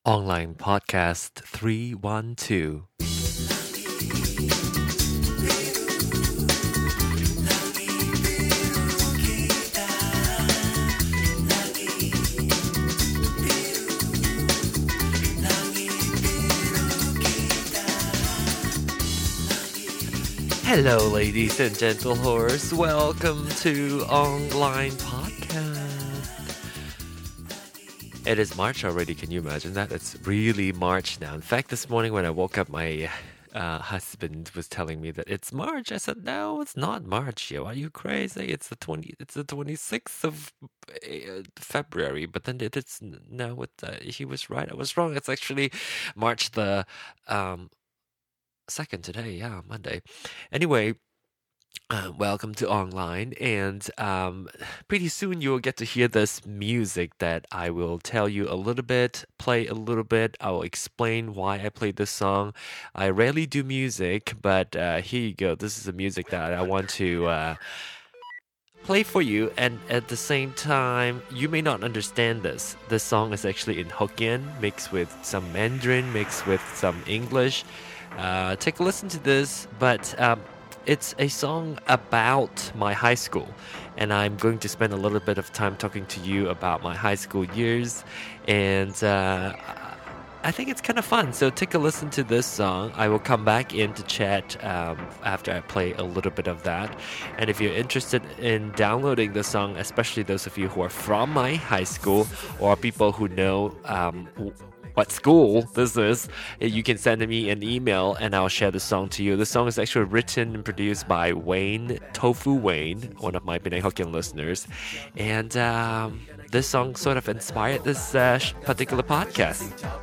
Online Podcast 312. Hello, ladies and gentle horse. Welcome to Online Podcast. It is March already. Can you imagine that? It's really March now. In fact, this morning when I woke up, my husband was telling me that it's March. I said, "No, it's not March. Yo, are you crazy? It's the 26th of February." But then it's no. He was right. I was wrong. It's actually March the 2nd today. Yeah, Monday. Anyway. Welcome to Online, and pretty soon you will get to hear this music that I will tell you a little bit, play a little bit. I will explain why I played this song. I rarely do music, but here you go. This is the music that I want to play for you, and at the same time, you may not understand this. This song is actually in Hokkien, mixed with some Mandarin, mixed with some English. Take a listen to this, but it's a song about my high school, and I'm going to spend a little bit of time talking to you about my high school years, and I think it's kind of fun. So take a listen to this song. I will come back in to chat after I play a little bit of that. And if you're interested in downloading the song, especially those of you who are from my high school or people who know what school this is, you can send me an email and I'll share the song to you. The song is actually written and produced by Wayne, Tofu Wayne, one of my Penang Hokkien listeners. And this song sort of inspired this particular podcast.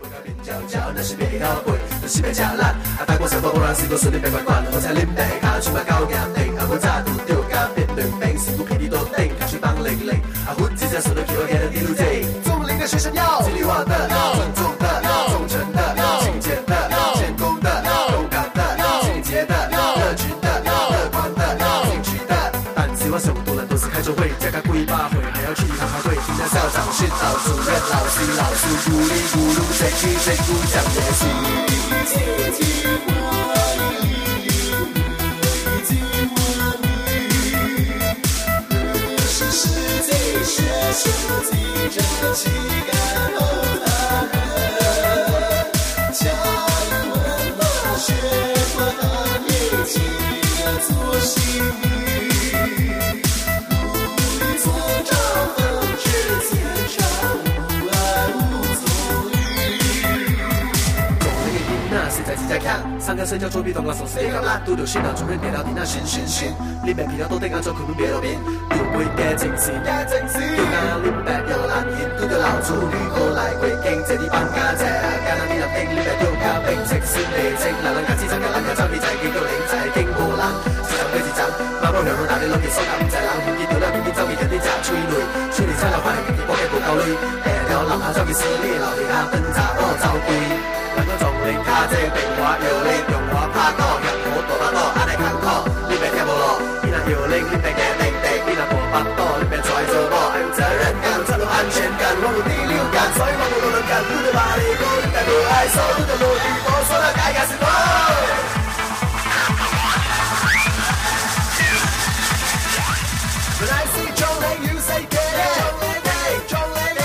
三个身教作弊，同我从事业干啦，拄着新人主任电脑电脑新，你别皮了都顶硬做可能别路边，又会加正事，又讲你别又难言，拄着老处女过来过境，这地放假车，干那你入定，你别丢假病，食酸地精，人人家知真嘅人家走起仔，見到領仔經過人，市場對市場，馬波兩路打你攞件手夾唔制冷，見見到啦，見見周見有啲雜催淚，催你差流翻嚟，見見波嘅步夠累，有諗下周件事呢，留地下分雜多就攰。能夠從零卡正定話搖鈴，用話拍多入我多得多，眼嚟近拖，呢邊聽冇落，邊那搖鈴呢邊嘅定地，邊那波百多，呢邊再做波，有責任感，出到安全感，網絡第六感，所以網絡路人感，不得把你過，你別不愛說，不得落地波，說到該該是多。When I see John Lang, you say get it. John Lang,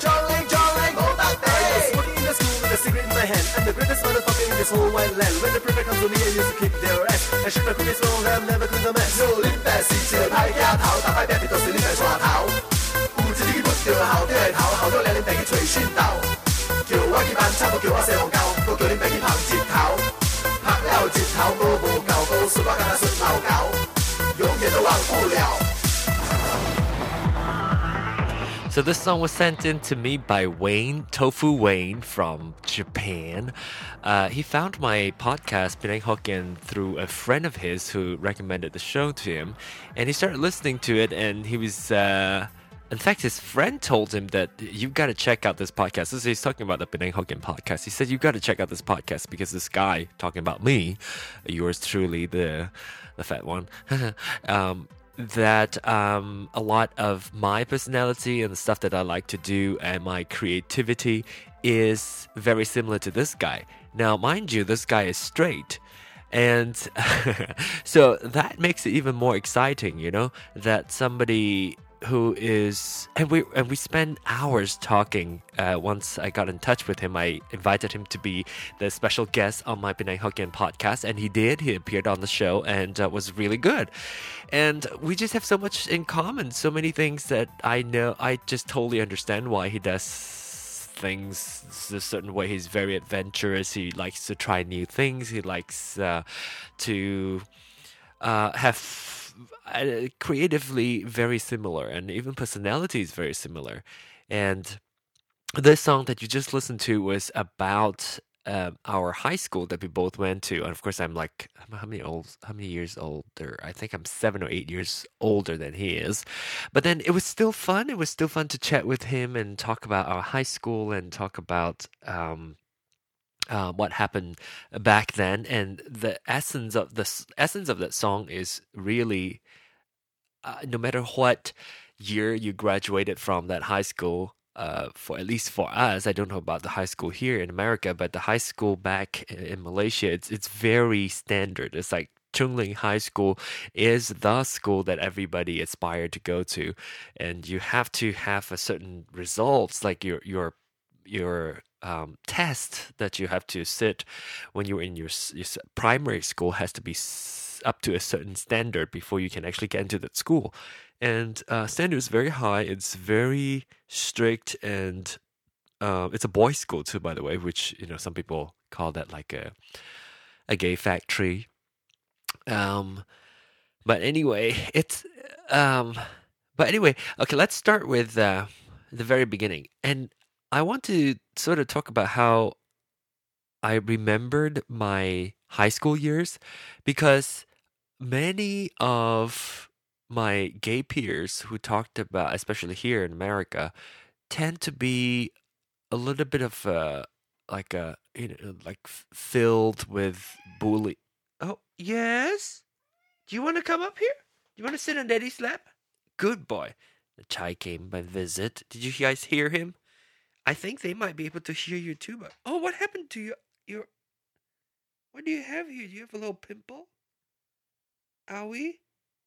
all that day. I was working in the school with a cigarette in my hand, and the greatest motherfucker in this whole wide land. When the prefect comes to me, I used to kick their ass. I should have quit this long, I'm never could have mess. No, 你白是一個歹丫頭，打敗別啲都是你在耍頭。有一日揾到校長的頭，校長領你病去吹宣導，叫我去班差不叫我寫黃教，都叫你病去拍舌頭，拍了舌頭我無夠，我說我跟他順流搞，永遠都忘不了。So this song was sent in to me by Wayne, Tofu Wayne from Japan. He found my podcast, Penang Hokkien, through a friend of his who recommended the show to him. And he started listening to it, and he was... in fact, his friend told him that you've got to check out this podcast. This is, he's talking about the Penang Hokkien podcast. He said, you've got to check out this podcast because this guy, talking about me, yours truly, the fat one, that a lot of my personality and the stuff that I like to do and my creativity is very similar to this guy. Now, mind you, this guy is straight. And so that makes it even more exciting, that somebody who is and we spent hours talking. Once I got in touch with him, I invited him to be the special guest on my Penang Hokkien podcast, and he did. He appeared on the show and was really good. And we just have so much in common, so many things that I know. I just totally understand why he does things a certain way. He's very adventurous. He likes to try new things. He likes to have creatively very similar, and even personality is very similar. And this song that you just listened to was about our high school that we both went to. And of course, I'm like, how many years older? I think I'm 7 or 8 years older than he is. But then it was still fun. It was still fun to chat with him and talk about our high school and talk about what happened back then. And the essence of that song is really, no matter what year you graduated from that high school, for at least for us, I don't know about the high school here in America, but the high school back in Malaysia, it's very standard. It's like Chungling High School is the school that everybody aspired to go to, and you have to have a certain results, like your test that you have to sit when you're in your primary school has to be up to a certain standard before you can actually get into that school. And standard is very high. It's very strict, and it's a boys' school too, by the way, which some people call that like a gay factory. But anyway, okay. Let's start with the very beginning, and I want to sort of talk about how I remembered my high school years, because many of my gay peers who talked about, especially here in America, tend to be a little bit of like filled with bully. Oh, yes? Do you want to come up here? Do you want to sit on Daddy's lap? Good boy. The Chai came by visit. Did you guys hear him? I think they might be able to hear you too, but oh, what happened to your what do you have here? Do you have a little pimple? Owie?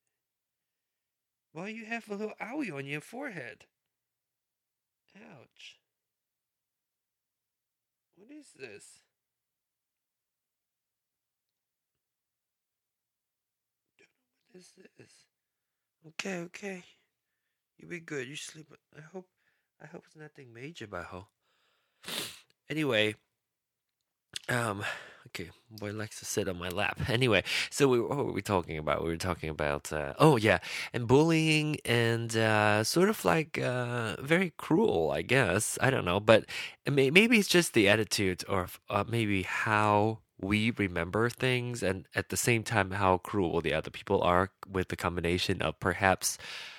Why you have a little owie on your forehead? Ouch. What is this? What is this? Okay. You be good. You sleep. I hope it's nothing major, Baho. Anyway, okay, boy likes to sit on my lap. Anyway, so what were we talking about? We were talking about, oh yeah, and bullying and sort of like very cruel, I guess. I don't know, but maybe it's just the attitude, or maybe how we remember things, and at the same time how cruel the other people are, with the combination of perhaps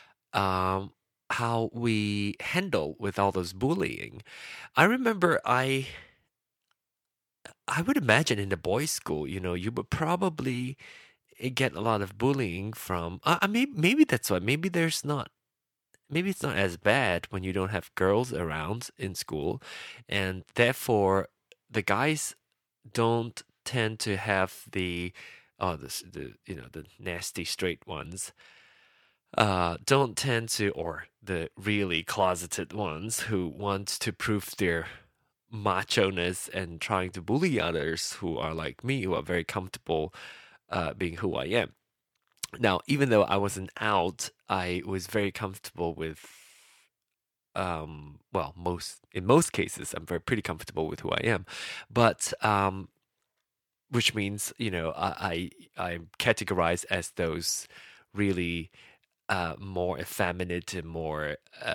how we handle with all those bullying. I remember I would imagine in the boys' school, you would probably get a lot of bullying from. Maybe that's why. Maybe it's not as bad when you don't have girls around in school, and therefore the guys don't tend to have the nasty straight ones. Don't tend to, or the really closeted ones who want to prove their macho-ness and trying to bully others who are like me, who are very comfortable being who I am. Now, even though I wasn't out, I was very comfortable with, in most cases, I'm pretty comfortable with who I am. But which means, I'm categorized as those really more effeminate and more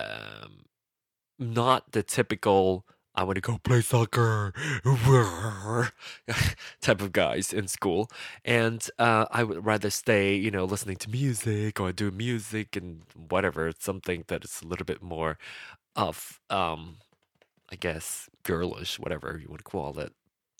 not the typical I want to go play soccer type of guys in school. And I would rather stay, listening to music or do music and whatever, something that is a little bit more of, I guess, girlish, whatever you want to call it.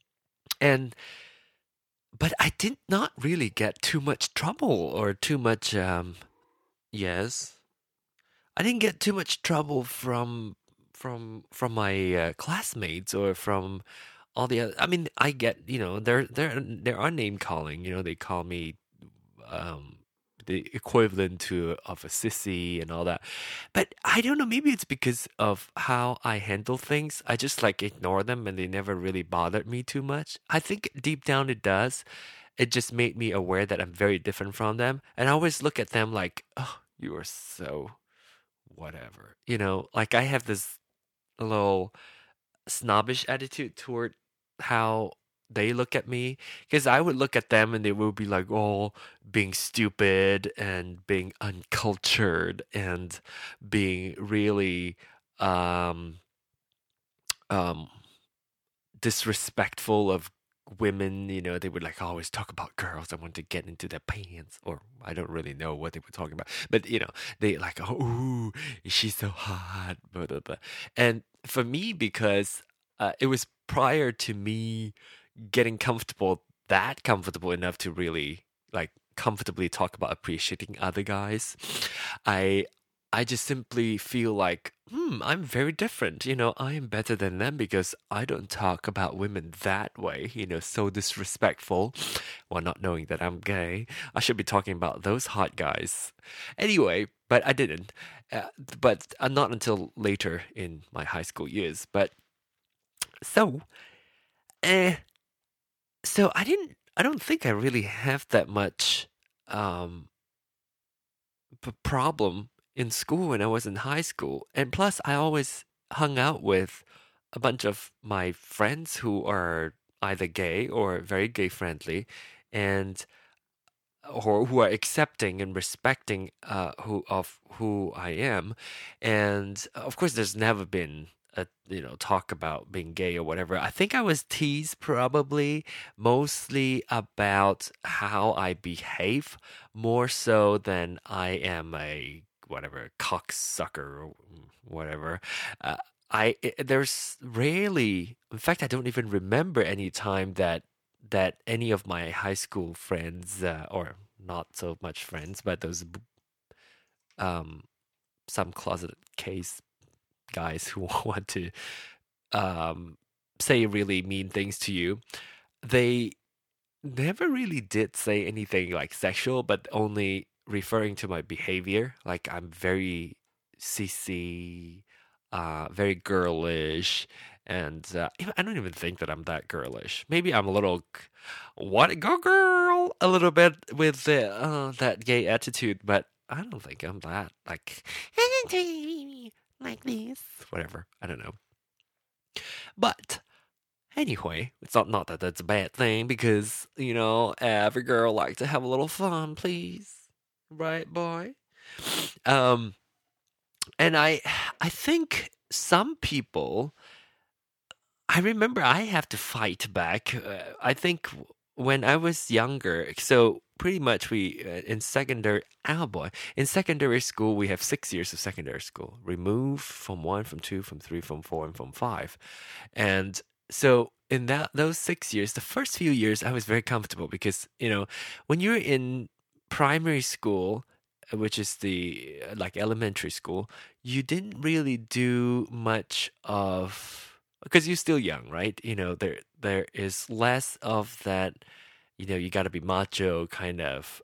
But I did not really get too much trouble or too much, yes. I didn't get too much trouble from from my classmates or from all the other. I mean, I get, there are name calling. They call me um the equivalent to of a sissy and all that. But I don't know, maybe it's because of how I handle things. I just like ignore them and they never really bothered me too much. I think deep down it does. It just made me aware that I'm very different from them. And I always look at them like, oh, you are so whatever. Like I have this little snobbish attitude toward how they look at me, because I would look at them and they would be like, oh, being stupid and being uncultured and being really um um disrespectful of women. They would like always talk about girls. I want to get into their pants, or I don't really know what they were talking about, but they like, oh, ooh, she's so hot, blah, blah, blah. And for me, because it was prior to me getting that comfortable enough to really like comfortably talk about appreciating other guys, I I just simply feel like, I'm very different. I am better than them because I don't talk about women that way, so disrespectful, while not knowing that I'm gay. I should be talking about those hot guys. Anyway, but I didn't. But not until later in my high school years. But so, uh, so I don't think I really have that much um problem in school when I was in high school. And plus, I always hung out with a bunch of my friends who are either gay or very gay friendly, and or who are accepting and respecting who I am. And of course, there's never been a talk about being gay or whatever. I think I was teased probably mostly about how I behave, more so than I am a whatever cocksucker or whatever. Uh, there's rarely, in fact, I don't even remember any time that any of my high school friends, or not so much friends, but those um some closeted case guys who want to um say really mean things to you, they never really did say anything like sexual, but only referring to my behavior. Like I'm very CC, very girlish, and I don't even think that I'm that girlish. Maybe I'm a little, what, go girl, a little bit with that gay attitude, but I don't think I'm that like like this. Whatever, I don't know. But anyway, it's not that that's a bad thing, because every girl likes to have a little fun, please, right, boy? Um, and I think some people. I remember I have to fight back. I think when I was younger, so pretty much we in secondary. Oh boy, in secondary school we have 6 years of secondary school. Remove from one, from two, from three, from four, and from five, and so in those 6 years, the first few years, I was very comfortable because when you're in primary school, which is the like elementary school, you didn't really do much of, because you're still young, right? There is less of that. You got to be macho kind of.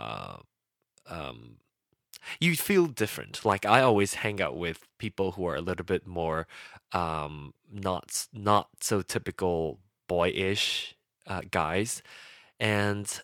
Um, you feel different. Like I always hang out with people who are a little bit more, not so typical boyish guys, and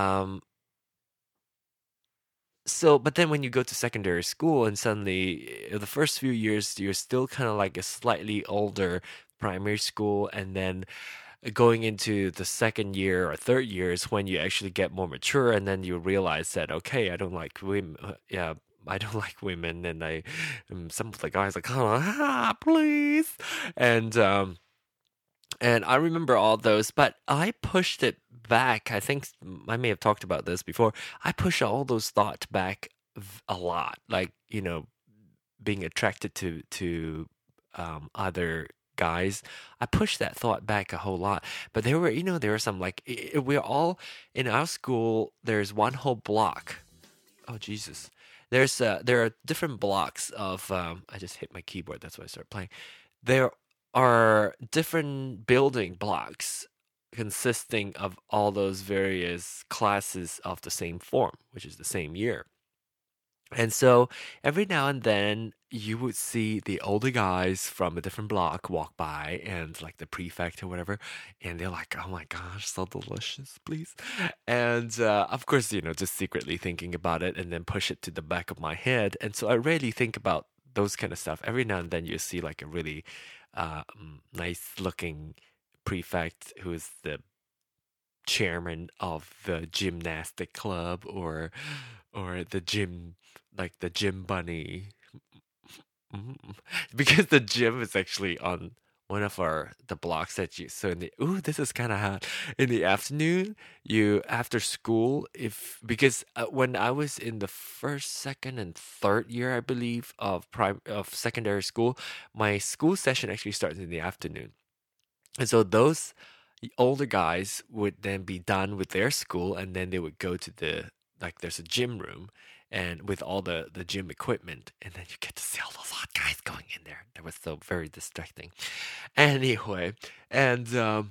so, but then when you go to secondary school and suddenly the first few years you're still kind of like a slightly older primary school, and then going into the second year or third years when you actually get more mature, and then you realize that, okay, I don't like women. Yeah, I don't like women, and some of the guys like, oh, please, and I remember all those, but I pushed it back. I think I may have talked about this before. I pushed all those thoughts back a lot, like being attracted to other guys. I pushed that thought back a whole lot. But there were some like we're all in our school. There's one whole block. Oh Jesus! there are different blocks of I just hit my keyboard, that's why I started playing. There are different building blocks consisting of all those various classes of the same form, which is the same year. And so every now and then you would see the older guys from a different block walk by and like the prefect or whatever, and they're like, "Oh my gosh, so delicious, please." And of course, just secretly thinking about it and then push it to the back of my head. And so I really think about those kind of stuff. Every now and then you see like a really nice looking prefect who is the chairman of the gymnastic club or the gym, like the gym bunny. Mhm. Because the gym is actually on one of our the blocks that you so in the ooh, this is kind of hot. In the afternoon, you after school, if because when I was in the first, second, and third year, I believe, of secondary school, my school session actually starts in the afternoon. And so those older guys would then be done with their school, and then they would go to the like there's a gym room and with all the gym equipment, and then you get to see all those hot guys going in there. That was so very distracting. Anyway, and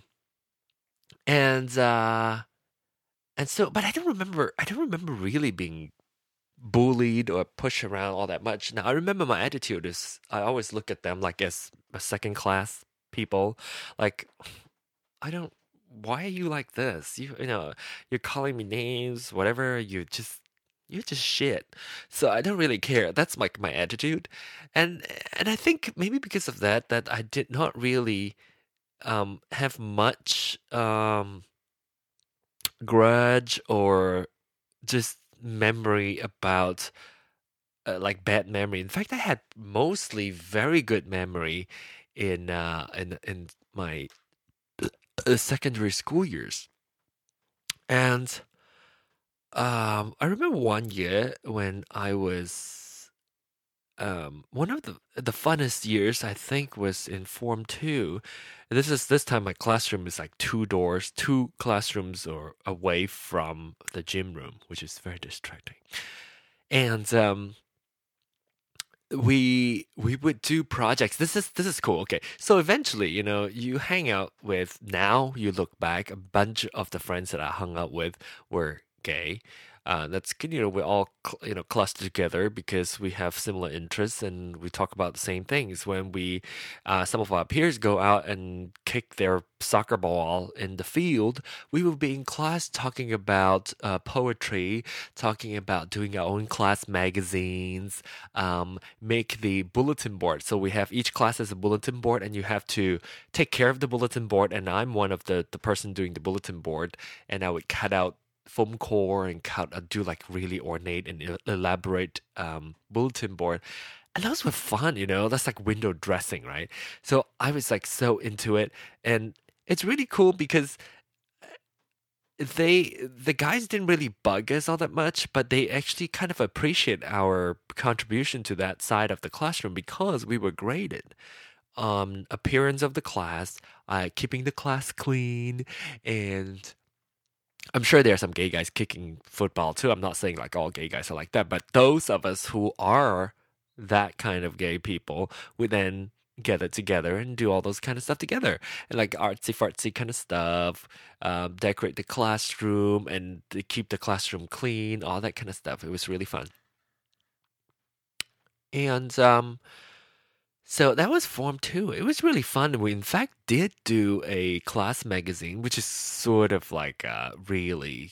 and uh and so but I don't remember really being bullied or pushed around all that much. Now I remember my attitude is I always look at them like as a second class people. Like I don't. Why are you like this? You're calling me names, whatever. You're just shit. So I don't really care. That's like my attitude, and I think maybe because of that, that I did not really have much grudge or just memory about like bad memory. In fact, I had mostly very good memory in my secondary school years. And I remember one year when I was one of the funnest years I think was in Form 2. This time my classroom is like two classrooms or away from the gym room, which is very distracting. And we would do projects. This is cool. Okay. So eventually, you hang out with now you look back, a bunch of the friends that I hung out with were gay. That's good, we're all clustered together because we have similar interests and we talk about the same things. When some of our peers go out and kick their soccer ball in the field, we will be in class talking about poetry, talking about doing our own class magazines, make the bulletin board. So we have each class as a bulletin board, and you have to take care of the bulletin board. And I'm one of the person doing the bulletin board, and I would cut out foam core and do like really ornate and elaborate bulletin board. And those were fun, That's like window dressing, right? So I was like so into it, and it's really cool because the guys didn't really bug us all that much, but they actually kind of appreciate our contribution to that side of the classroom because we were graded on appearance of the class, keeping the class clean, and I'm sure there are some gay guys kicking football too. I'm not saying like all gay guys are like that, but those of us who are that kind of gay people would then gather together and do all those kind of stuff together and like artsy fartsy kind of stuff, decorate the classroom and to keep the classroom clean, all that kind of stuff. It was really fun. And so that was Form 2. It was really fun. We, in fact, did do a class magazine, which is sort of like really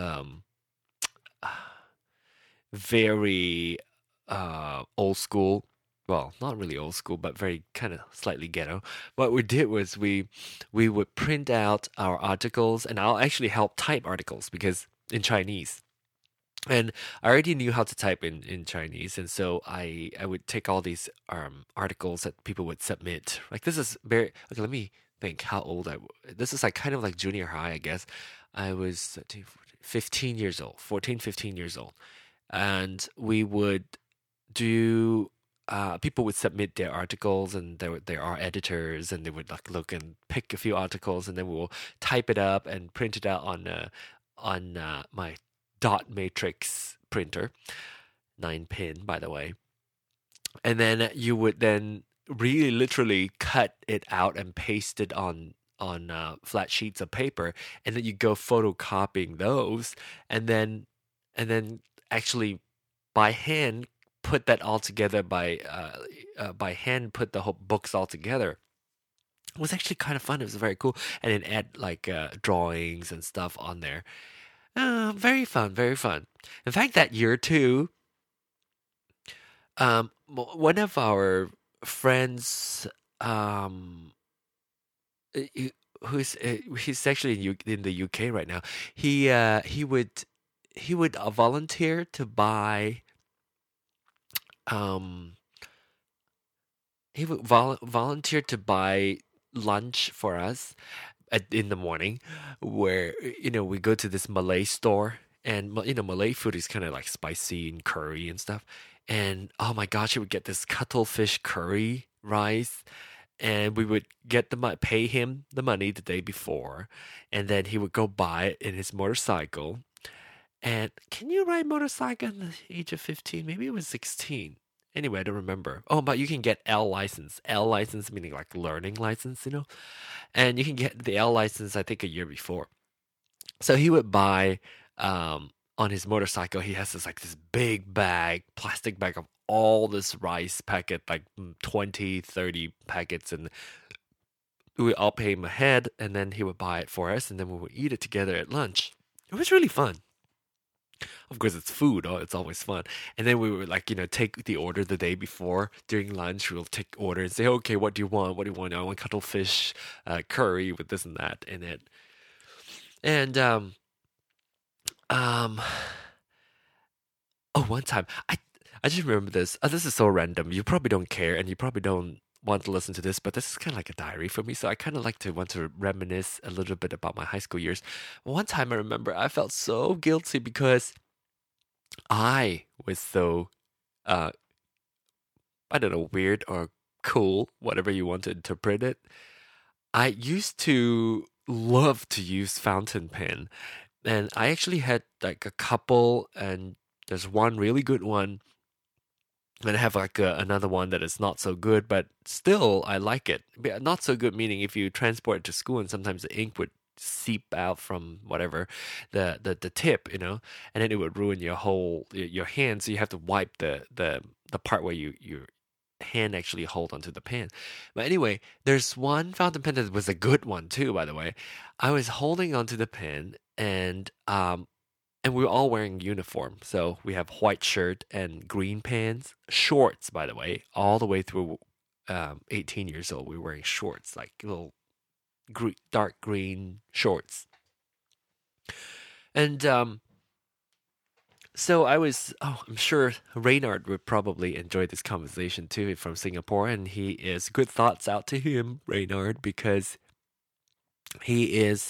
very old school. Well, not really old school, but very kind of slightly ghetto. What we did was we would print out our articles, and I'll actually help type articles because in Chinese. And I already knew how to type in Chinese, and so I would take all these articles that people would submit. Like this is very okay. Let me think how old this is like kind of like junior high, I guess. I was 13, 14, 15 years old, 14, 15 years old, and we would do. People would submit their articles, and there are editors, and they would like look and pick a few articles, and then we'll type it up and print it out on my dot matrix printer. 9 pin, by the way. And then you would then really literally cut it out and paste it on flat sheets of paper, and then you go photocopying those, and then actually by hand put that all together by hand put the whole books all together. It was actually kind of fun. It was very cool, and then add like drawings and stuff on there. Very fun, very fun. In fact, that year too, one of our friends, um, uh, who's he's actually in the UK right now. He would volunteer to buy um he would volunteer to buy lunch for us in the morning, where we go to this Malay store, and Malay food is kind of like spicy and curry and stuff. And oh my gosh, he would get this cuttlefish curry rice, and we would pay him the money the day before, and then he would go buy it in his motorcycle. And can you ride motorcycle at the age of 15? Maybe it was 16. Anyway, I don't remember. Oh, but you can get L license. L license meaning like learning license. And you can get the L license, I think, a year before. So he would buy on his motorcycle. He has this big bag, plastic bag of all this rice packet, like 20, 30 packets, and we all pay him ahead, and then he would buy it for us, and then we would eat it together at lunch. It was really fun. Of course, it's food. Oh, it's always fun. And then we would take the order the day before during lunch. We'll take order and say, okay, what do you want? What do you want? I want cuttlefish curry with this and that in it. And um, oh, one time I just remember this. Oh, this is so random. You probably don't care, and you probably don't want to listen to this, but this is kind of like a diary for me. So I kind of want to reminisce a little bit about my high school years. One time I remember I felt so guilty because I was so uh I don't know, weird or cool, whatever you want to interpret it. I used to love to use fountain pen, and I actually had like a couple, and there's one really good one, and I have like another one that is not so good, but still I like it. Not so good meaning if you transport it to school, and sometimes the ink would seep out from whatever the tip, and then it would ruin your hand. So you have to wipe the part where your hand actually hold onto the pen. But anyway, there's one fountain pen that was a good one too, by the way. I was holding onto the pen, and we were all wearing uniform. So we have white shirt and green pants, shorts, by the way, all the way through 18 years old. We were wearing shorts, like little dark green shorts. And so I'm sure Reynard would probably enjoy this conversation too from Singapore. And he is good thoughts out to him, Reynard, because he is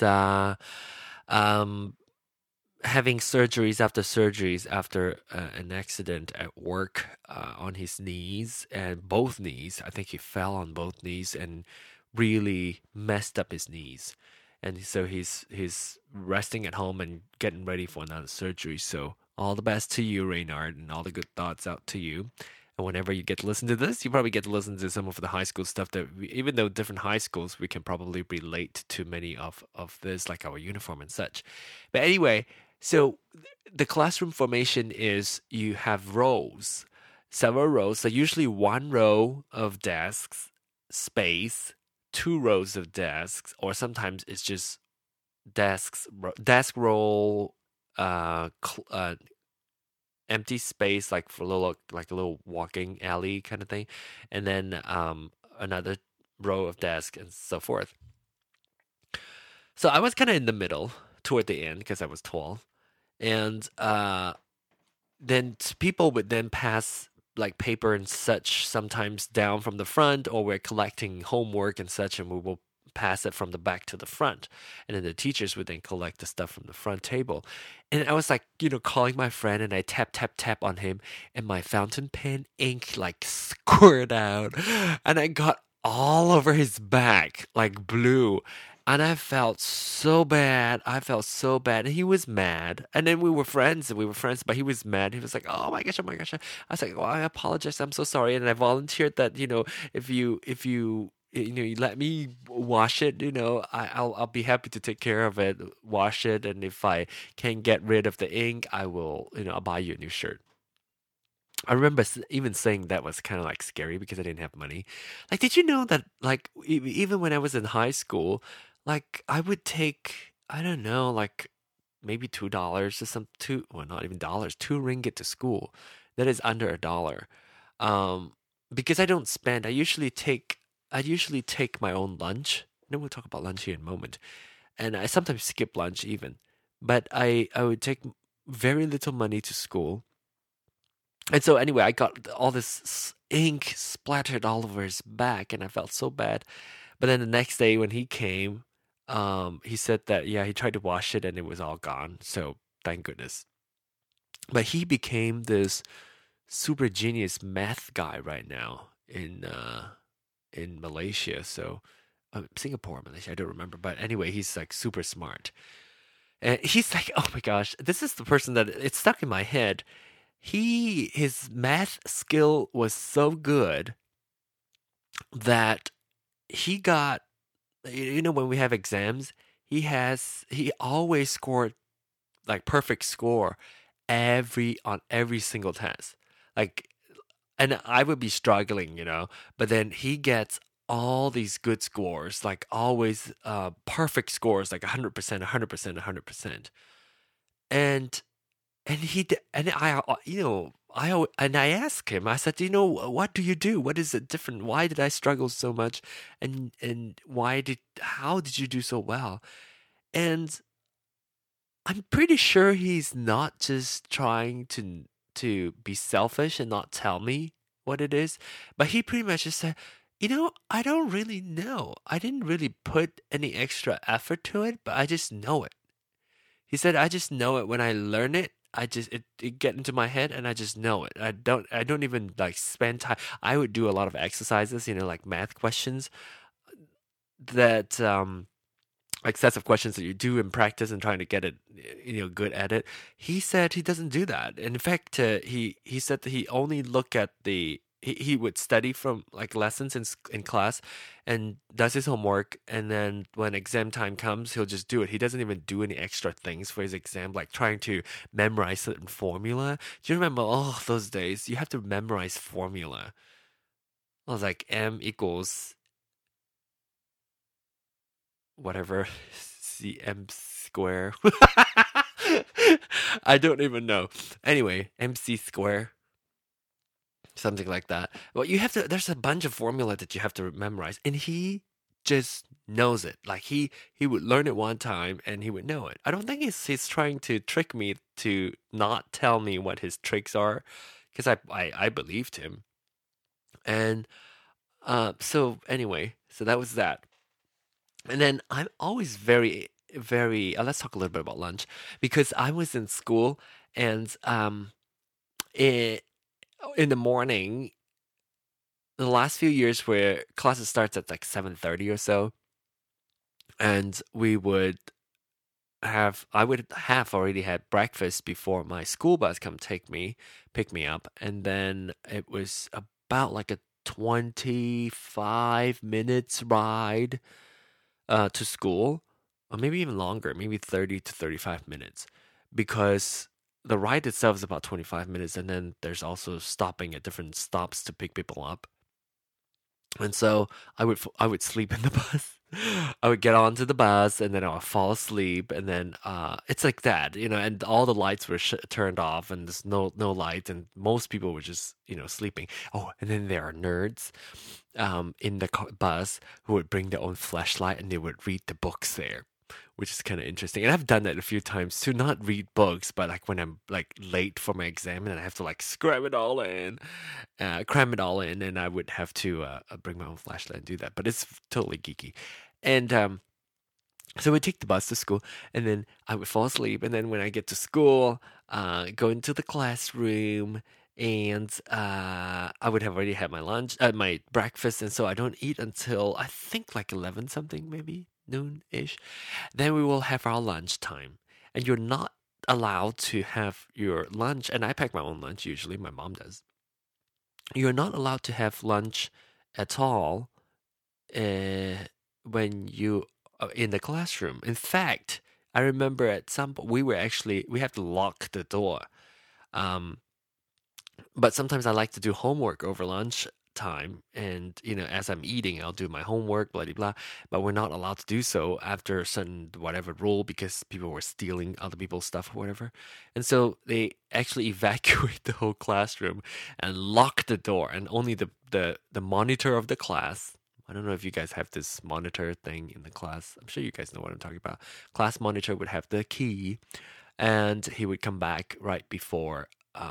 having surgeries after an accident at work on his knees, and both knees. I think he fell on both knees and really messed up his knees. And so he's resting at home and getting ready for another surgery. So all the best to you, Reynard, and all the good thoughts out to you. And whenever you get to listen to this, you probably get to listen to some of the high school stuff that even though different high schools, we can probably relate to many of this, like our uniform and such. But anyway, so the classroom formation is you have rows, several rows. So usually one row of desks, space, two rows of desks, or sometimes it's just desk row, empty space like for a little walking alley kind of thing, and then another row of desk and so forth. So I was kind of in the middle toward the end because I was tall, and then people would then pass like paper and such sometimes down from the front, or we're collecting homework and such, and we will pass it from the back to the front, and then the teachers would then collect the stuff from the front table. And I was like, calling my friend, and I tap tap tap on him, and my fountain pen ink like squirt out, and I got all over his back like blue. And I felt so bad. I felt so bad. And he was mad. And then we were friends and we were friends, but he was mad. He was like, "Oh my gosh, oh my gosh." I was like, "Oh, I apologize. I'm so sorry." And I volunteered that, if you let me wash it, I'll be happy to take care of it, wash it, and if I can get rid of the ink, I will, I'll buy you a new shirt. I remember even saying that was kind of like scary because I didn't have money. Like, did you know that, like, even when I was in high school, like, I would take, I don't know, like maybe $2 or some two, well, not even dollars, 2 ringgit to school. That is under a dollar. Um, because I don't spend, I usually take my own lunch. Then we'll talk about lunch here in a moment. And I sometimes skip lunch even. But I would take very little money to school, and so anyway, I got all this ink splattered all over his back, and I felt so bad. But then the next day when he came, he said that yeah, he tried to wash it and it was all gone. So thank goodness. But he became this super genius math guy right now in Malaysia. So Singapore, Malaysia, I don't remember. But anyway, he's like super smart. And he's like, oh my gosh, this is the person that it's stuck in my head. His math skill was so good that he got, when we have exams, he always scored like perfect score on every single test. Like, and I would be struggling, but then he gets all these good scores, like always perfect scores, like 100%, 100%, 100%. And and I asked him. I said, what do you do? What is it different? Why did I struggle so much? And how did you do so well? And I'm pretty sure he's not just trying to be selfish and not tell me what it is, but he pretty much just said, I don't really know. I didn't really put any extra effort to it, but I just know it. He said, I just know it when I learn it. It get into my head and I just know it. I don't even like spend time. I would do a lot of exercises, like math questions that like sets of questions that you do in practice and trying to get it, good at it. He said he doesn't do that. In fact, he said that he only look at he would study from like lessons in class and does his homework, and then when exam time comes he'll just do it. He doesn't even do any extra things for his exam, like trying to memorize certain formula. Do you remember those days you have to memorize formula? I was like m equals whatever cm square. I don't even know. Anyway, mc square, something like that. Well, there's a bunch of formula that you have to memorize, and he just knows it. Like he would learn it one time and he would know it. I don't think he's trying to trick me to not tell me what his tricks are, because I believed him. And so anyway, so that was that. And then I'm always very, very. Let's talk a little bit about lunch, because I was in school, and in the morning, the last few years where classes starts at like 7:30 or so, and I would have already had breakfast before my school bus come pick me up, and then it was about like a 25 minutes ride to school, or maybe even longer, maybe 30 to 35 minutes, because the ride itself is about 25 minutes, and then there's also stopping at different stops to pick people up. And so I would sleep in the bus. I would get onto the bus and then I would fall asleep, and then it's like that, and all the lights were turned off and there's no light, and most people were just sleeping. Oh, and then there are nerds in the bus who would bring their own flashlight and they would read the books there, which is kind of interesting. And I've done that a few times to not read books, but like when I'm like late for my exam and I have to like cram it all in, and I would have to bring my own flashlight and do that. But it's totally geeky. And so we take the bus to school, and then I would fall asleep. And then when I get to school, go into the classroom, and I would have already had my breakfast, and so I don't eat until I think like 11 something maybe. noon-ish. Then we will have our lunch time. And you're not allowed to have your lunch, and I pack my own lunch usually, my mom does. You're not allowed to have lunch at all uh, when you are in the classroom. In fact, I remember at some point we have to lock the door. Um, but sometimes I like to do homework over lunch time, and as I'm eating, I'll do my homework, blah blah blah. But we're not allowed to do so after a certain whatever rule because people were stealing other people's stuff or whatever. And so they actually evacuate the whole classroom and lock the door, and only the monitor of the class. I don't know if you guys have this monitor thing in the class. I'm sure you guys know what I'm talking about. Class monitor would have the key, and he would come back right before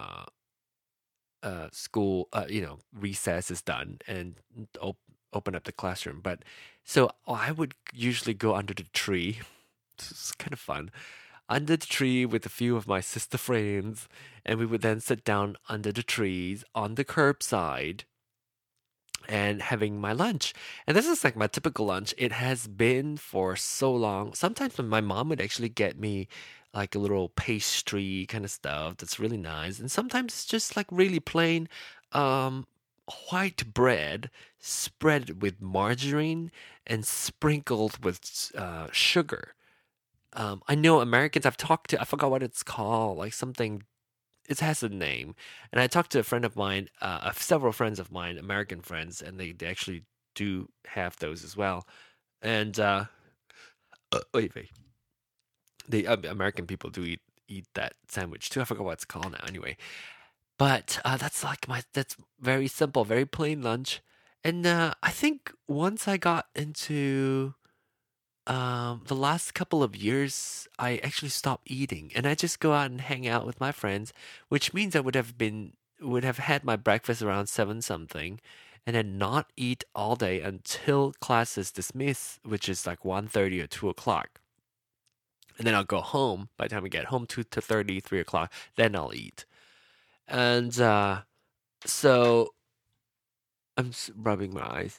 school, recess is done, and open up the classroom. But so I would usually go under the tree. It's kind of fun. Under the tree with a few of my sister friends, and we would then sit down under the trees on the curbside and having my lunch. And this is like my typical lunch. It has been for so long. Sometimes my mom would actually get me like a little pastry kind of stuff that's really nice. And sometimes it's just like really plain um, white bread spread with margarine and sprinkled with sugar. I know Americans I've talked to, I forgot what it's called, like something, it has a name. And I talked to a friend of mine, several friends of mine, American friends, and they actually do have those as well. And wait, the American people do eat that sandwich too. I forgot what it's called now. Anyway, but that's very simple, very plain lunch. And I think once I got into the last couple of years, I actually stopped eating, and I just go out and hang out with my friends, which means I would have had my breakfast around 7 something, and then not eat all day until class is dismissed, which is like 1:30 or 2 o'clock. And then I'll go home. By the time we get home, 2 to 3 o'clock, then I'll eat. And so I'm rubbing my eyes,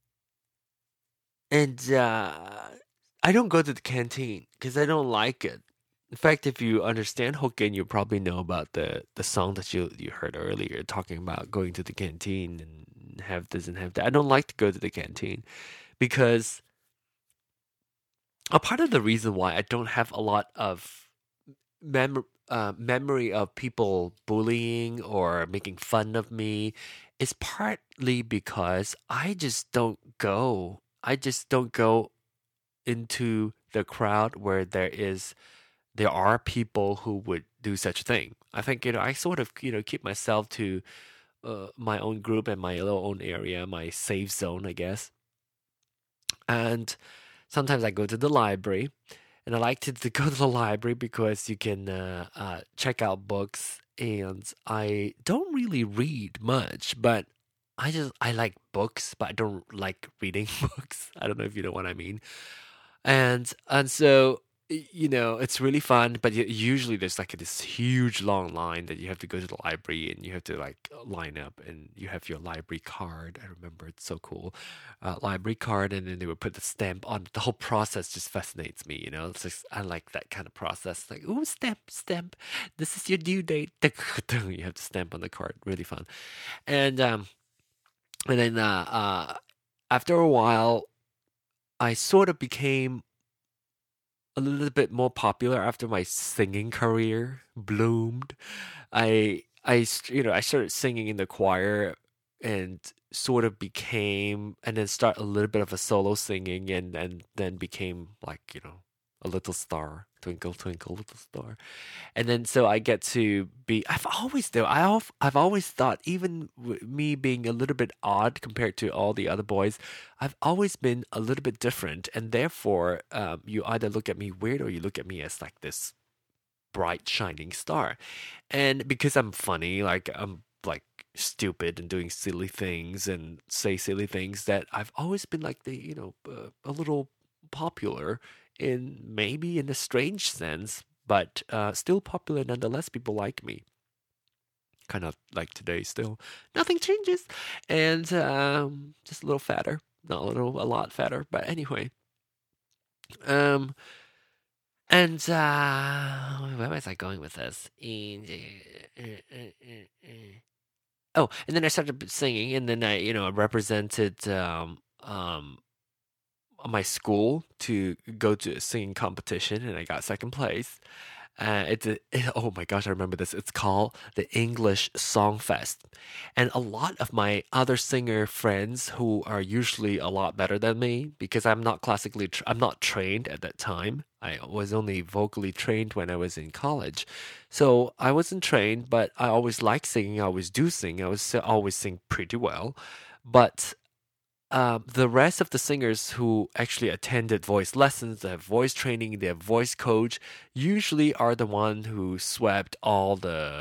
and I don't go to the canteen because I don't like it. In fact, if you understand Hokkien, you probably know about the song that you heard earlier, talking about going to the canteen and have this and have that. I don't like to go to the canteen because a part of the reason why I don't have a lot of memory of people bullying or making fun of me is partly because I just don't go. I just don't go into the crowd where there are people who would do such a thing. I think I sort of keep myself to my own group and my little own area, my safe zone, I guess. And sometimes I go to the library, and I like to go to the library because you can check out books. And I don't really read much, but I like books, but I don't like reading books. I don't know if you know what I mean. And so it's really fun, but usually there's like this huge long line that you have to go to the library, and you have to like line up, and you have your library card. I remember it's so cool, library card, and then they would put the stamp on. The whole process just fascinates me. It's just, I like that kind of process. Like, ooh, stamp. This is your due date. You have to stamp on the card. Really fun, and then after a while, I sort of became a little bit more popular after my singing career bloomed. I started singing in the choir, and sort of became, and then start a little bit of a solo singing, and then became like, a little star, twinkle twinkle little star. And then so I get to be. I've always thought, even me being a little bit odd compared to all the other boys, I've always been a little bit different, and therefore, you either look at me weird, or you look at me as like this bright shining star. And because I'm funny, like I'm like stupid and doing silly things and say silly things, that I've always been like a little popular, in maybe in a strange sense, but still popular nonetheless. People like me, kind of like today. Still, nothing changes, and just a little fatter, not a little, a lot fatter. But anyway, Um, and where was I going with this? Oh, and then I started singing, and then I represented my school to go to a singing competition, and I got second place. Oh my gosh, I remember this. It's called the English Song Fest, and a lot of my other singer friends who are usually a lot better than me because I'm not trained at that time. I was only vocally trained when I was in college, so I wasn't trained, but I always liked singing. I always do sing. Always sing pretty well, but the rest of the singers who actually attended voice lessons, they have voice training, they have voice coach, usually are the one who swept all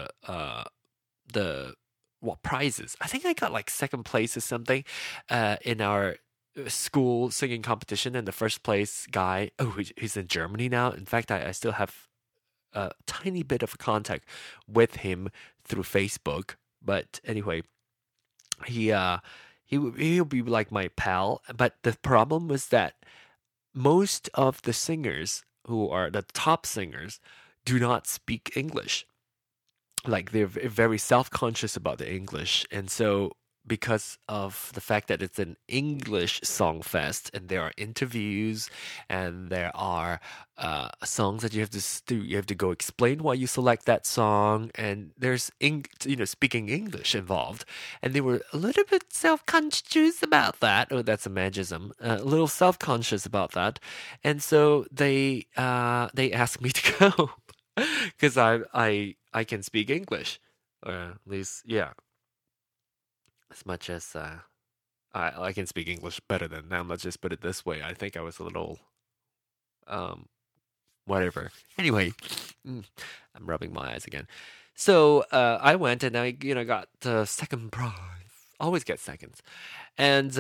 the what prizes. I think I got like second place or something, in our school singing competition, and the first place guy, oh, he's in Germany now. In fact, I still have a tiny bit of contact with him through Facebook. But anyway, he he'll be like my pal. But the problem was that most of the singers who are the top singers do not speak English. Like they're very self-conscious about the English, and so because of the fact that it's an English song fest and there are interviews and there are songs that you have to do, you have to go explain why you select that song, and there's speaking English involved, and they were a little bit self-conscious about that. Oh, that's a magism. A little self-conscious about that, and so they asked me to go because I can speak English, or at least yeah, as much as I can speak English better than them. Let's just put it this way. I think I was a little um whatever. Anyway, mm, I'm rubbing my eyes again. So I went and I got the second prize. Always get seconds, and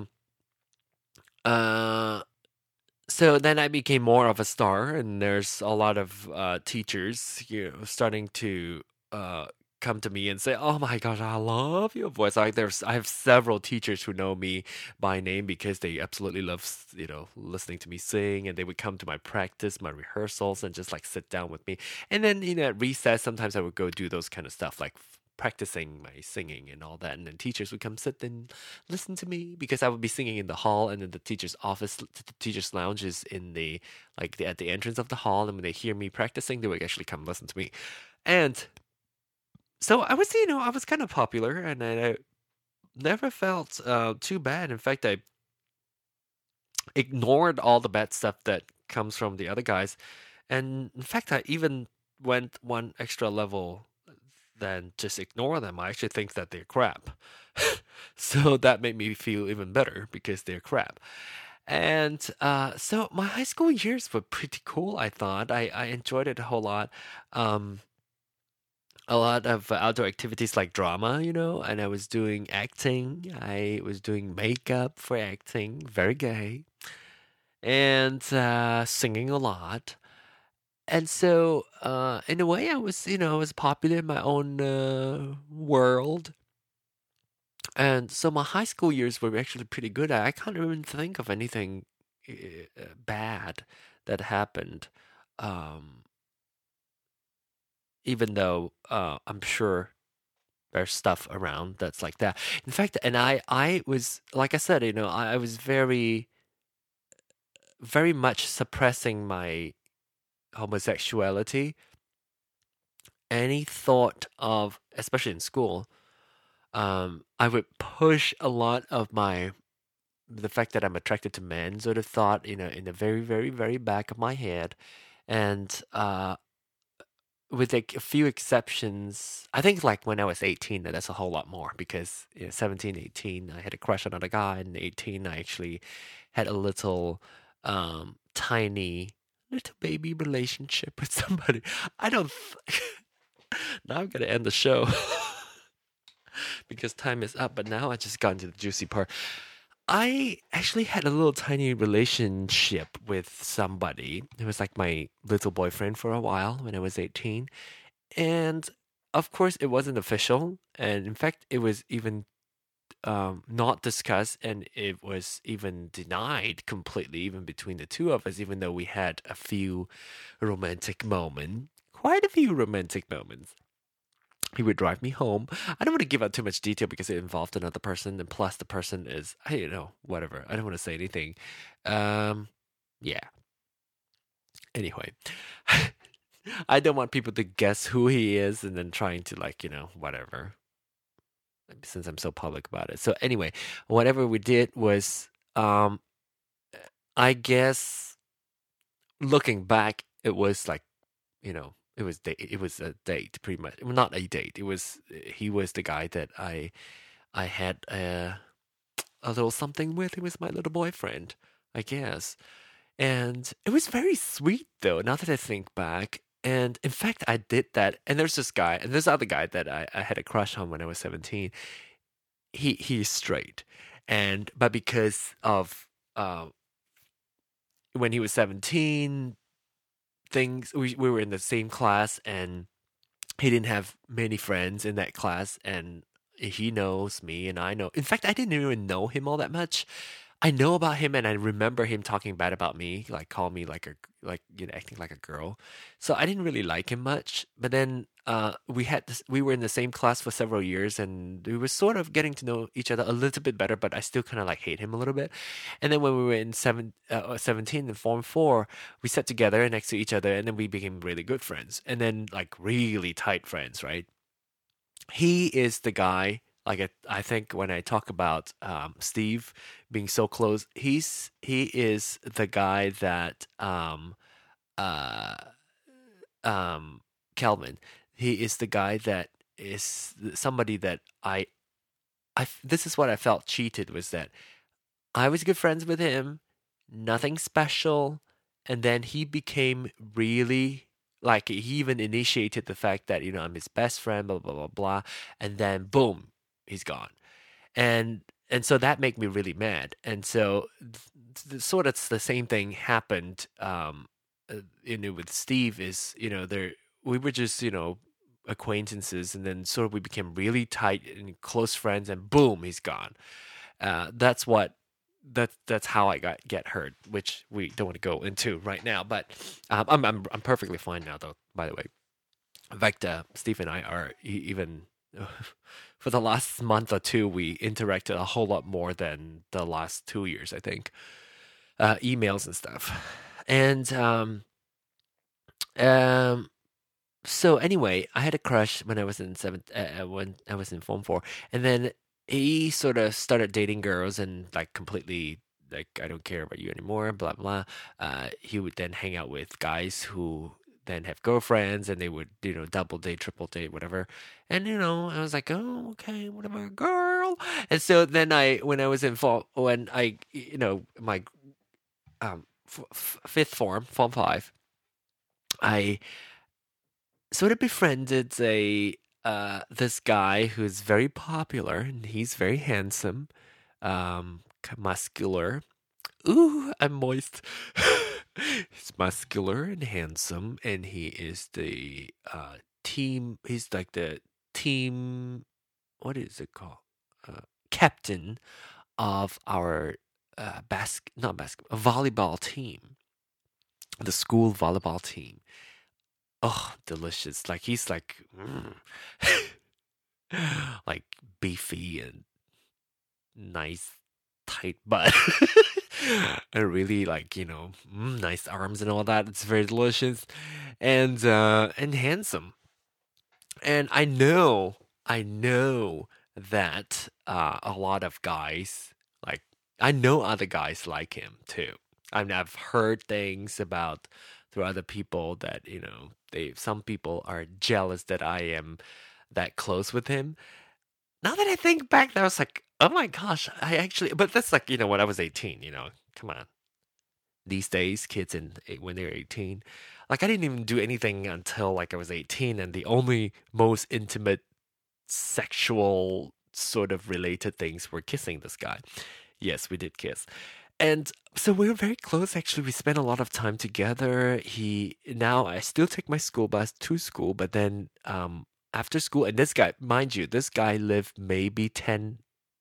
uh. So then I became more of a star, and there's a lot of teachers, starting to come to me and say, "Oh my gosh, I love your voice!" I have several teachers who know me by name because they absolutely love, listening to me sing, and they would come to my practice, my rehearsals, and just like sit down with me. And then at recess, sometimes I would go do those kind of stuff, like practicing my singing and all that. And then teachers would come sit and listen to me because I would be singing in the hall, and then the teacher's office, the teacher's lounge is in at the entrance of the hall. And when they hear me practicing, they would actually come listen to me. And so I was kind of popular, and I never felt too bad. In fact, I ignored all the bad stuff that comes from the other guys. And in fact, I even went one extra level than just ignore them. I actually think that they're crap. So that made me feel even better because they're crap. And so my high school years were pretty cool, I thought. I enjoyed it a whole lot. Um, a lot of outdoor activities like drama, and I was doing acting. I was doing makeup for acting, very gay, and singing a lot. And so, in a way, I was popular in my own world. And so my high school years were actually pretty good. I can't even think of anything bad that happened. Um, Even though I'm sure there's stuff around that's like that. In fact, and I was, like I said, I was very, very much suppressing my homosexuality. Any thought of, especially in school, I would push a lot of the fact that I'm attracted to men sort of thought, in the very, very, very back of my head. And with like a few exceptions, I think like when I was 18, that's a whole lot more because 17, 18, I had a crush on another guy, and 18, I actually had a tiny little baby relationship with somebody. I don't. Now I'm gonna end the show because time is up. But now I just got into the juicy part. I actually had a little tiny relationship with somebody. It was like my little boyfriend for a while when I was 18. And of course, it wasn't official. And in fact, it was even not discussed, and it was even denied completely, even between the two of us, even though we had a few romantic moments, quite a few romantic moments. He would drive me home. I don't want to give out too much detail because it involved another person, and plus the person is, whatever. I don't want to say anything. Yeah. Anyway, I don't want people to guess who he is and then trying to whatever. Since I'm so public about it. So anyway, whatever we did was, I guess, looking back, it was like, it was a date pretty much. Well, not a date. It was he was the guy that I had a little something with. He was my little boyfriend, I guess. And it was very sweet though, now that I think back. And in fact, I did that. And there's this guy, and there's other guy that I had a crush on when I was 17. He's straight, and but because of when he was 17, things we were in the same class, and he didn't have many friends in that class, and he knows me, and I know. In fact, I didn't even know him all that much. I know about him, and I remember him talking bad about me, like call me acting like a girl. So I didn't really like him much. But then we were in the same class for several years, and we were sort of getting to know each other a little bit better. But I still kind of like hate him a little bit. And then when we were in 17 in Form 4, we sat together next to each other, and then we became really good friends, and then like really tight friends, right? He is the guy. Like I think when I talk about Steve being so close, he is the guy that uh, Calvin. He is the guy that is somebody that this is what I felt cheated, was that I was good friends with him, nothing special, and then he became really, like, he even initiated the fact that I'm his best friend, blah blah blah blah, and then boom, he's gone. And so that made me really mad. And so sort of the same thing happened with Steve. Is there we were just acquaintances, and then sort of we became really tight and close friends, and boom, he's gone. That's how I get hurt, which we don't want to go into right now. But I'm perfectly fine now, though. By the way, in fact, Steve and I are even for the last month or two, we interacted a whole lot more than the last 2 years, I think. Emails and stuff, and so anyway, I had a crush when I was in when I was in Form 4, and then he sort of started dating girls, and like completely like, I don't care about you anymore, blah blah. He would then hang out with guys who then have girlfriends, and they would double date, triple date, whatever. And I was like, oh, okay, whatever, girl. And so then when I was in when I my fifth Form 5, I sort of befriended this guy who's very popular, and he's very handsome, muscular. Ooh, I'm moist. He's muscular and handsome, and he is the team. He's like the team. What is it called? Captain of our not basketball, volleyball team, the school volleyball team. Oh, delicious! Like he's like, like beefy and nice, tight butt. And really like nice arms and all that. It's very delicious, and handsome. And I know that a lot of guys, like, I know other guys like him too. I mean, I've heard things about through other people that some people are jealous that I am that close with him. Now that I think back, that was like, oh my gosh, but that's like, when I was 18, come on. These days, kids when they're 18, like, I didn't even do anything until like I was 18, and the only most intimate sexual sort of related things were kissing this guy. Yes, we did kiss. And so we were very close, actually. We spent a lot of time together. Now I still take my school bus to school, but then after school, and this guy, mind you, this guy lived maybe 10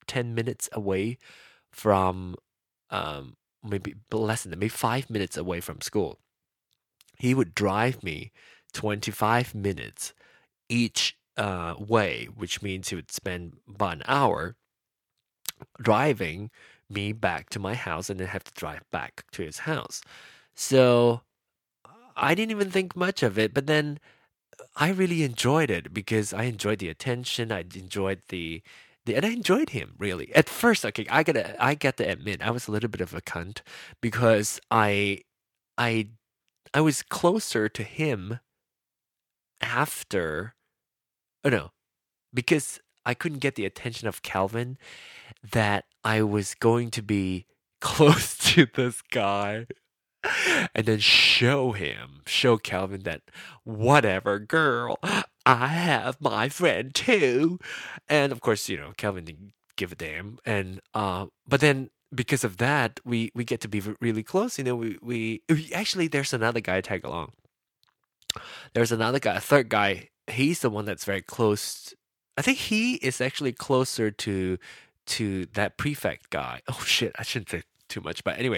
10 minutes away from, maybe less than that, maybe 5 minutes away from school. He would drive me 25 minutes each way, which means he would spend about an hour driving me back to my house and then have to drive back to his house. So I didn't even think much of it, but then I really enjoyed it because I enjoyed the attention. I enjoyed and I enjoyed him really. At first, okay, I got to admit I was a little bit of a cunt because I I was closer to him after, oh no, because I couldn't get the attention of Calvin, that I was going to be close to this guy and then show Calvin that whatever, girl, I have my friend too. And of course, Calvin didn't give a damn. And but then because of that, we get to be really close. Actually, there's another guy tag along. There's another guy, a third guy. He's the one that's very close. I think he is actually closer to that prefect guy. Oh shit, I shouldn't say too much, but anyway,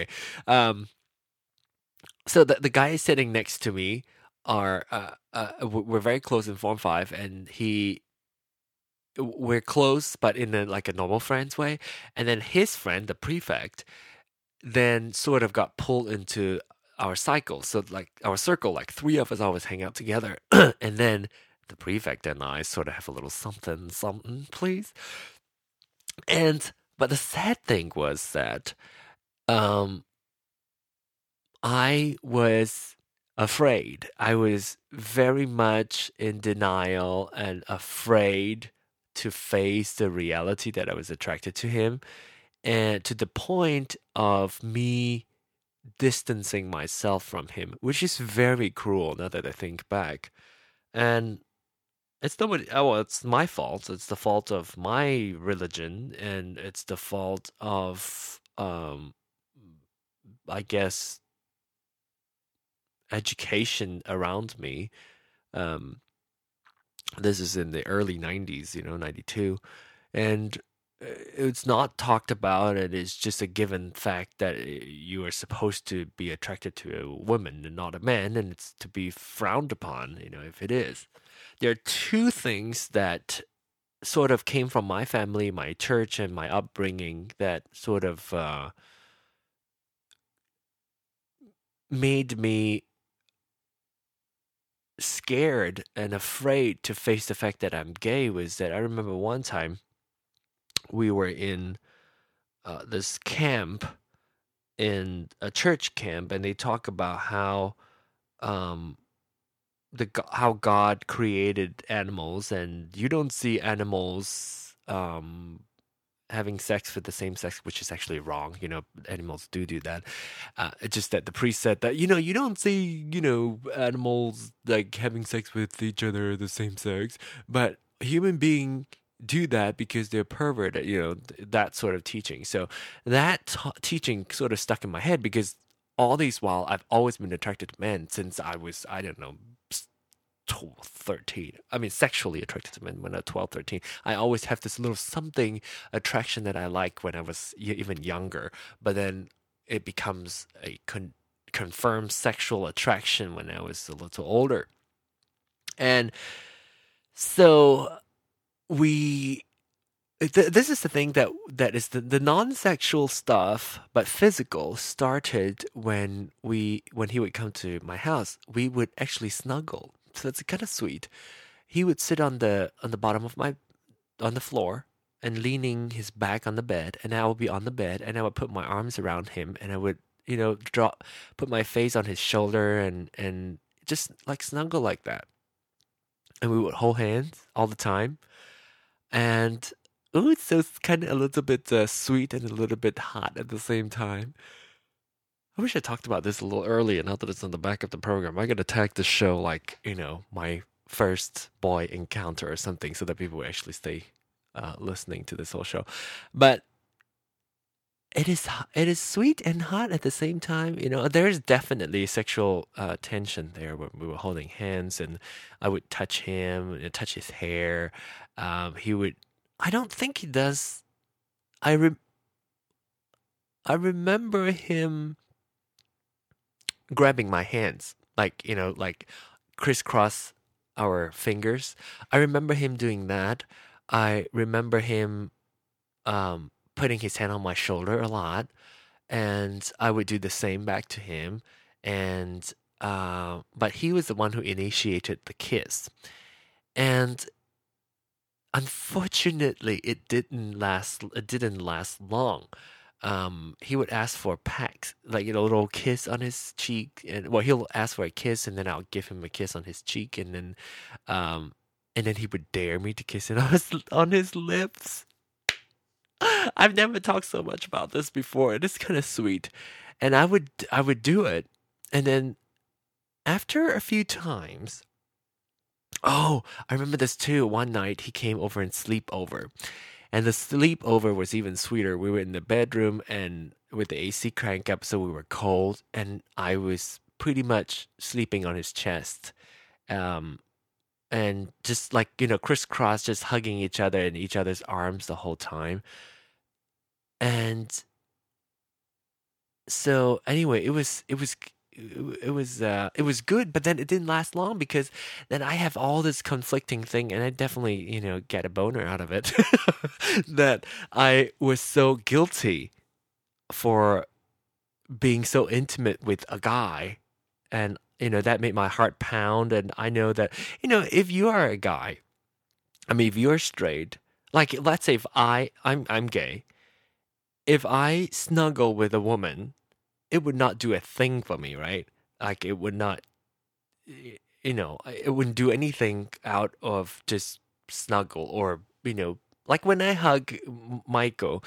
so the guy sitting next to me we're very close in Form 5, and we're close, but in like a normal friends way. And then his friend, the prefect, then sort of got pulled into our cycle. So like our circle, like three of us always hang out together, and then the prefect and I sort of have a little something, something, please. But the sad thing was that I was afraid. I was very much in denial and afraid to face the reality that I was attracted to him, and to the point of me distancing myself from him, which is very cruel now that I think back. And it's my fault. It's the fault of my religion, and it's the fault of, I guess, education around me. Um, this is in the early 90s, 92. And it's not talked about. It is just a given fact that you are supposed to be attracted to a woman and not a man, and it's to be frowned upon, if it is. There are two things that sort of came from my family, my church, and my upbringing that sort of made me scared and afraid to face the fact that I'm gay. Was that I remember one time we were in this camp, in a church camp, and they talk about how how God created animals, and you don't see animals having sex with the same sex, which is actually wrong. Animals do that. It's just that the priest said that, you don't see, animals like having sex with each other the same sex, but human being do that because they're perverted, that sort of teaching. So that teaching sort of stuck in my head, because all these while I've always been attracted to men since I was, I don't know, 13. I mean, sexually attracted to men when I was 12, 13. I always have this little something attraction that I like when I was even younger, but then it becomes a confirmed sexual attraction when I was a little older. And so this is the thing that is the non-sexual stuff but physical started when he would come to my house. We would actually snuggle. So it's kind of sweet. He would sit on the bottom of on the floor and leaning his back on the bed, and I would be on the bed, and I would put my arms around him, and I would put my face on his shoulder, and just like snuggle like that. And we would hold hands all the time, and it's so kind of a little bit sweet and a little bit hot at the same time. I wish I talked about this a little earlier. Now that it's on the back of the program, I gotta tag the show like, my first boy encounter or something, so that people will actually stay listening to this whole show. But it is sweet and hot at the same time. There is definitely sexual tension there when we were holding hands, and I would touch him and touch his hair. He would. I don't think he does I re- I remember him grabbing my hands, like, like crisscross our fingers. I remember him doing that. I remember him putting his hand on my shoulder a lot, and I would do the same back to him. And but he was the one who initiated the kiss, and unfortunately, it didn't last. It didn't last long. He would ask for pecks, like a little kiss on his cheek, and well, he'll ask for a kiss, and then I'll give him a kiss on his cheek, um, and then he would dare me to kiss it on his lips. I've never talked so much about this before. It is kind of sweet, and I would do it, and then after a few times, oh, I remember this too. One night he came over and sleep over. And the sleepover was even sweeter. We were in the bedroom and with the AC crank up, so we were cold, and I was pretty much sleeping on his chest. Um, and just like, crisscross, just hugging each other in each other's arms the whole time. And so anyway, it was good, but then it didn't last long because then I have all this conflicting thing, and I definitely get a boner out of it. That I was so guilty for being so intimate with a guy, and that made my heart pound. And I know that if you are a guy, I mean, if you're straight, like let's say if I'm gay, if I snuggle with a woman, it would not do a thing for me, right? Like it would not, it wouldn't do anything out of just snuggle or, like when I hug Michael,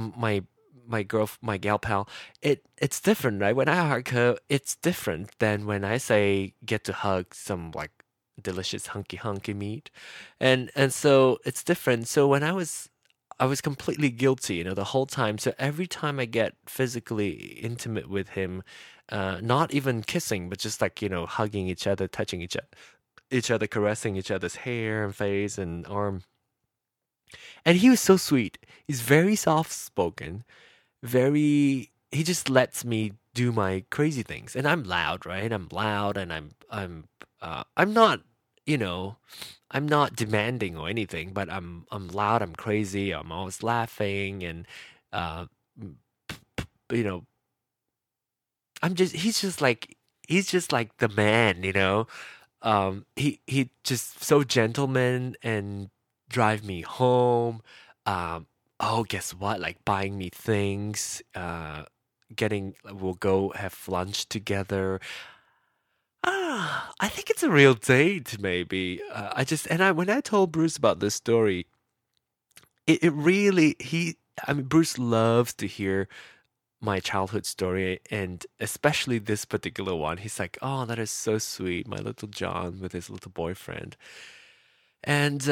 my gal pal, it's different, right? When I hug her, it's different than when I say get to hug some like delicious hunky meat, and so it's different. So when I was completely guilty, the whole time. So every time I get physically intimate with him, not even kissing, but just like, hugging each other, touching each other, caressing each other's hair and face and arm. And he was so sweet. He's very soft spoken, he just lets me do my crazy things. And I'm loud, right? I'm loud and I'm not, you know, I'm not demanding or anything, but I'm loud, I'm crazy, I'm always laughing and uh you know, I'm just he's just like the man. He just so gentleman and drive me home. Oh, guess what? Like buying me things. We'll go have lunch together. I think it's a real date, maybe. When I told Bruce about this story, it really, I mean, Bruce loves to hear my childhood story, and especially this particular one. He's like, "Oh, that is so sweet, my little John with his little boyfriend." And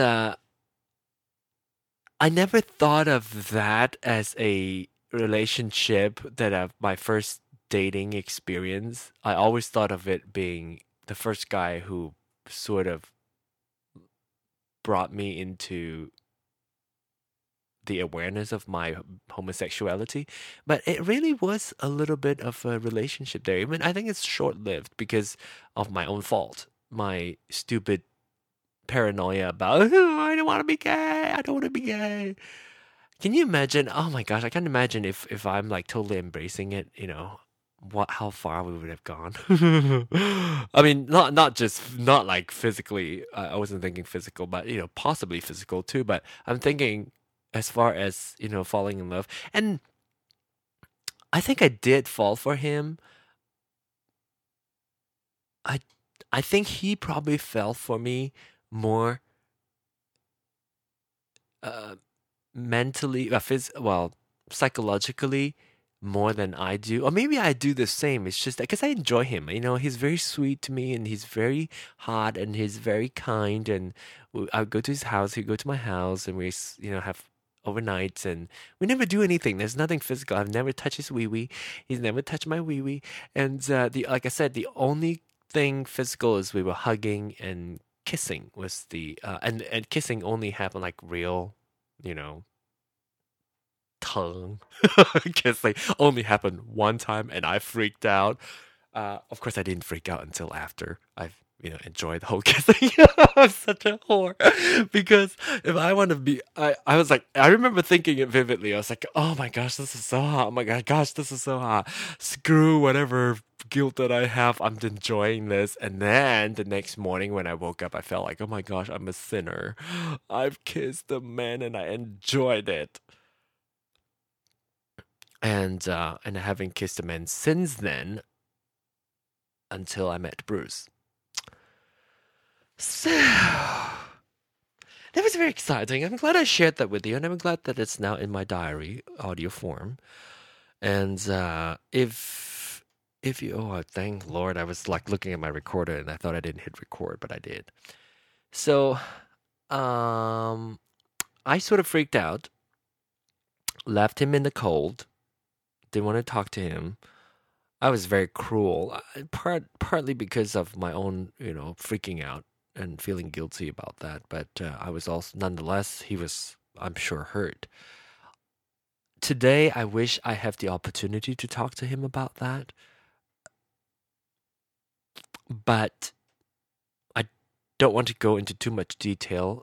I never thought of that as a relationship my first dating experience. I always thought of it being the first guy who sort of brought me into the awareness of my homosexuality, but it really was a little bit of a relationship there. I mean, I think it's short lived because of my own fault, my stupid paranoia about "Oh, I don't want to be gay. I don't want to be gay." Can you imagine? Oh my gosh, I can't imagine if I'm like totally embracing it. How far we would have gone. I mean, not like physically. I wasn't thinking physical, but possibly physical too. But I'm thinking as far as falling in love, and I think I did fall for him. I I think he probably fell for me more uh, mentally, well, psychologically more than I do, or maybe I do the same. It's just because I enjoy him. He's very sweet to me, and he's very hot, and he's very kind. And I would go to his house, he'd go to my house, and have overnights, and we never do anything. There's nothing physical. I've never touched his wee wee. He's never touched my wee wee. And the like I said, the only thing physical is we were hugging and kissing was and kissing only happened like real, you know tongue. Kissing only happened one time and I freaked out. Of course, I didn't freak out until after I've enjoyed the whole kissing. I'm such a whore because if I want to be, I was like, I remember thinking it vividly. I was like, oh my gosh, this is so hot. Oh my gosh, this is so hot. Screw whatever guilt that I have. I'm enjoying this. And then the next morning when I woke up, I felt like, oh my gosh, I'm a sinner. I've kissed a man and I enjoyed it. And I haven't kissed a man since then until I met Bruce. So that was very exciting. I'm glad I shared that with you, and I'm glad that it's now in my diary, audio form. And if you, oh, thank Lord, I was like looking at my recorder and I thought I didn't hit record, but I did. So, I sort of freaked out, left him in the cold, didn't want to talk to him. I was very cruel, partly because of my own, freaking out and feeling guilty about that. But I was also, nonetheless, he was, I'm sure, hurt. Today, I wish I have the opportunity to talk to him about that. But I don't want to go into too much detail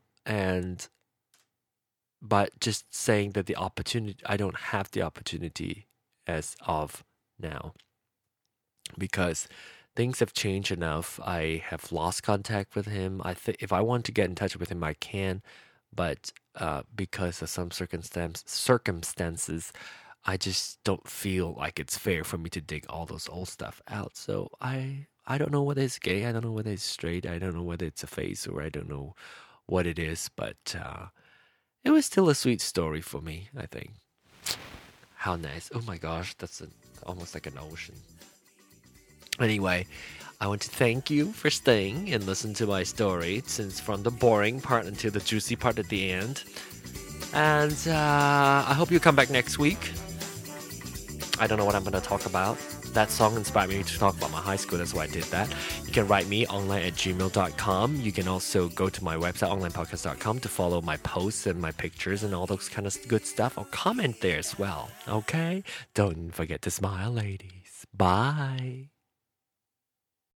but just saying that I don't have the opportunity as of now. Because things have changed enough. I have lost contact with him. If I want to get in touch with him, I can, but because of some circumstances, I just don't feel like it's fair for me to dig all those old stuff out. So I don't know whether it's gay. I don't know whether it's straight. I don't know whether it's a phase or I don't know what it is. But it was still a sweet story for me, I think. How nice. Oh my gosh, that's almost like an ocean. Anyway, I want to thank you for staying and listen to my story, since from the boring part until the juicy part at the end. And I hope you come back next week. I don't know what I'm going to talk about. That song inspired me to talk about my high school. That's why I did that. You can write me online@gmail.com. You can also go to my website, onlinepodcast.com, to follow my posts and my pictures and all those kind of good stuff. Or comment there as well. Okay? Don't forget to smile, ladies. Bye.